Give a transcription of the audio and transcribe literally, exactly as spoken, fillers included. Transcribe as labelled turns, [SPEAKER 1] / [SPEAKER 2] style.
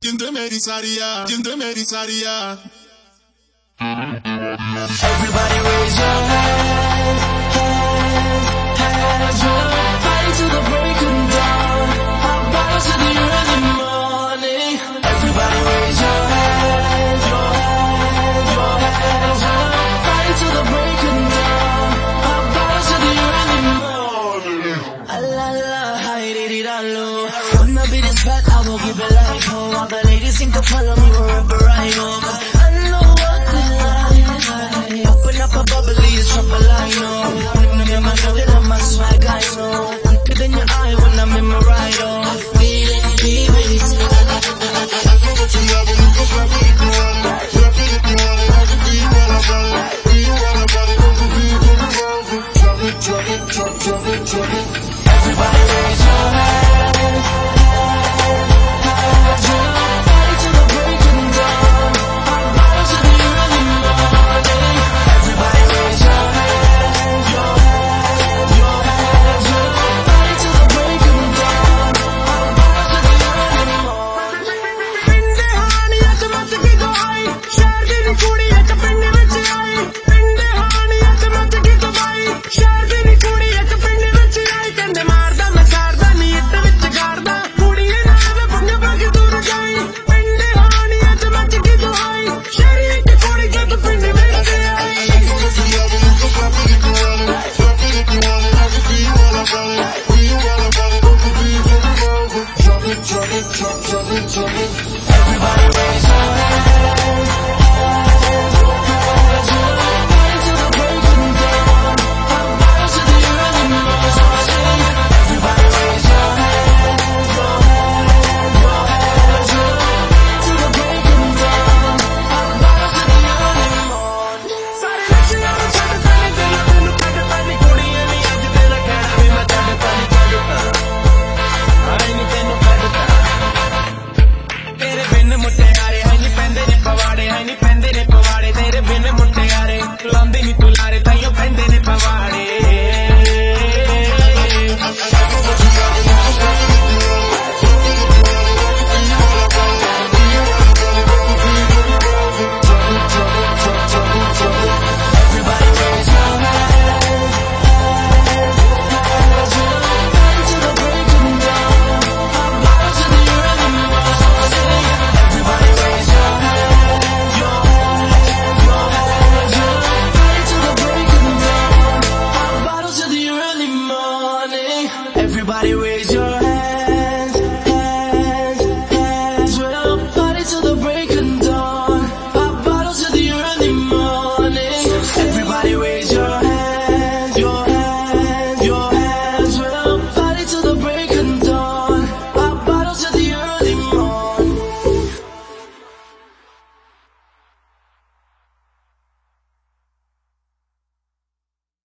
[SPEAKER 1] जिंद मेरी सारिया जिंद मेरी सारिया
[SPEAKER 2] Everybody raise your hand, hand, hands up, fight to the break of dawn. Hot bottles to the early morning. Everybody raise your hand, your hand, your hands up, fight to the break of dawn. Hot bottles to the early morning. Allah, Allah, hi, di, di, da, lo. When I be this fat, I will give it like home. All the ladies seem to follow me wherever I go. I know what they like. Open up a bubbly, it's trouble, I know. Me and my girl, they love my swag, I know. Quicker than your eye when I'm in my ride, oh. Feel it, feel it.
[SPEAKER 1] Tu love it, cause I really do it. Drop it, if you want it, I can feel you all about it. Feel you all about it, don't feel for the world. Drop it, drop it, drop, drop it, drop it.
[SPEAKER 2] Everybody raise your hands, hands up, fight to the break of dawn. Hot bottles to the early morning. Everybody raise your hands, your hands, your hands up, fight to the break of dawn. Hot bottles to the early morning.
[SPEAKER 3] पिंडे हानिया च much की गवाई शहर दी नी कुड़ी इक पिंड विच आई पिंडे हानिया च मच की गवाई शहर दी नी कुड़ी इक पिंड विच आई कहंदे मारदा मैं सारदा नी इट विच गारदा कुड़िए नाल पंगे पग दूर जाई पिंडे हानिया च मच की गवाई शहर इक कुड़ी जद पिंड विच आई
[SPEAKER 1] Tu love it, cause I really do it. Drop it, if you want it, I can feel you all about it. Feel you all about it, don't feel for the world. Drop it, drop it, drop, drop it, drop it.
[SPEAKER 2] Everybody raise your hands.